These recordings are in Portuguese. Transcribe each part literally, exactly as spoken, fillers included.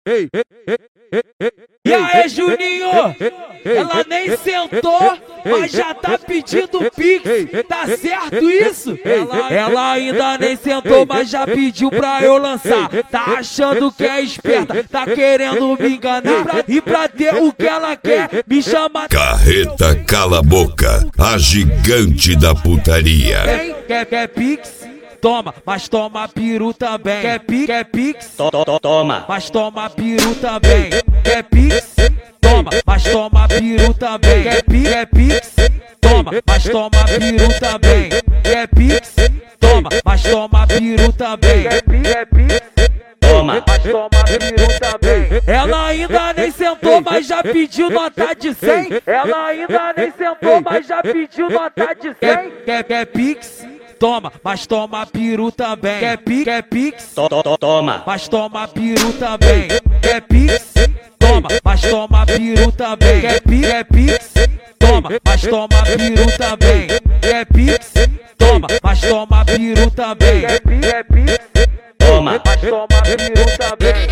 E aí, Juninho? Ela nem sentou, mas já tá pedindo pix. Tá certo isso? Ela, ela ainda nem sentou, mas já pediu pra eu lançar. Tá achando que é esperta, tá querendo me enganar. E pra ter o que ela quer, me chama. Carreta Cala Boca, a gigante da putaria. Quem quer, quer pix? Toma, mas toma peru também. Quer pix? Quer pix? Toma, mas toma peru também. Quer pix? Toma, mas toma peru também. Quer pix? Quer pix? Toma, mas toma peru também. Quer pix? Toma, mas toma peru também. Quer pix? Quer pix? Toma, mas toma peru também. Ela ainda nem sentou, mas já pediu nota de cem. Ela ainda nem sentou, mas já pediu nota de cem. Quer, quer, quer pix? Toma, mas toma peru também. Quer pix? Quer pix? Toma, mas toma peru também. Quer pix? Toma, mas toma peru também. Quer pix? Quer pix? Toma, mas toma peru também. Quer pix? Toma, mas toma peru também. Quer pix? Quer pix? Toma, mas toma peru também.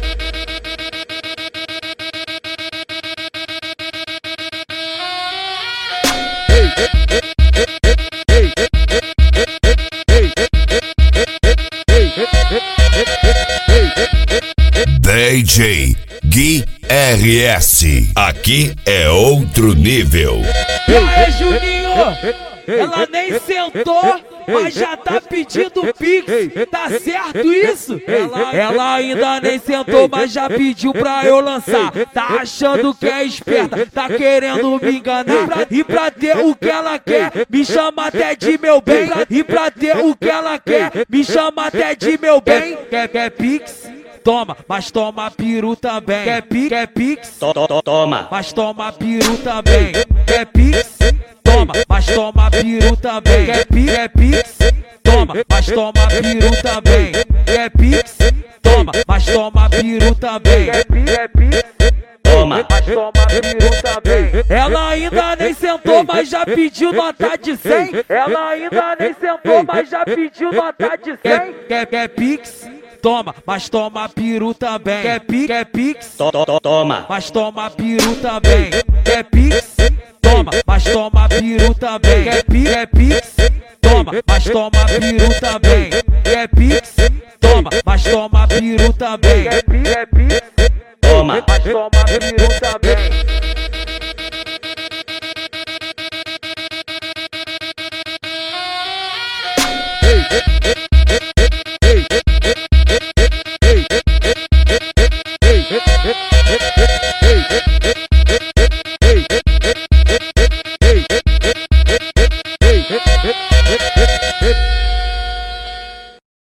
D J Gui R S, aqui é outro nível. E aí, Juninho? Ela nem sentou, mas já tá pedindo pix. Tá certo isso? Ela, ela ainda nem sentou, mas já pediu pra eu lançar. Tá achando que é esperta, tá querendo me enganar. E pra ter o que ela quer, me chama até de meu bem. E pra ter o que ela quer, me chama até de meu bem. Quer, quer pix? Toma, mas toma peru também. Quer pix? Quer pix? Toma, mas toma peru também. Quer pix? Toma, mas toma peru também. Quer pix? Quer pix? Toma, mas toma peru também. Quer pix? Toma, mas toma peru também. Quer pix? Quer pix? Toma, mas toma peru também. Ela ainda nem sentou, mas já pediu nota de cem. Ela ainda nem sentou, mas já pediu nota de cem. Quer, quer, quer pix? Toma, mas toma peru também. Quer pix? Quer pix? Toma, mas toma peru também. Quer pix? Toma, mas toma peru também. Quer pix? Quer pix? Toma, mas toma peru também. Quer pix? Toma, mas toma peru também. Quer pix? Quer pix? Toma, mas toma peru também. Hey, hey, hey.